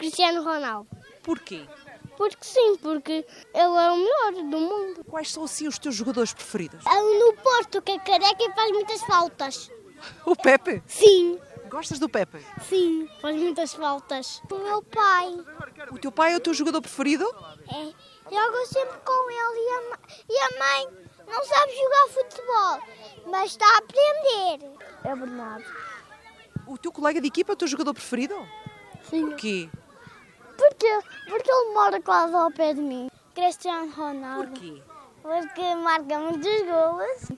Cristiano Ronaldo. Porquê? Porque sim, porque ele é o melhor do mundo. Quais são assim os teus jogadores preferidos? É o no Porto, que é careca e faz muitas faltas. O Pepe? Sim, Gostas do Pepe? sim, faz muitas faltas. O meu pai. O teu pai é o teu jogador preferido? É. Jogo sempre com ele e a mãe não sabe jogar futebol, mas está a aprender. É verdade. O teu colega de equipa é o teu jogador preferido? Sim. Porquê? Porque ele mora quase ao pé de mim. Cristiano Ronaldo. Porquê? Porque marca muitos golos.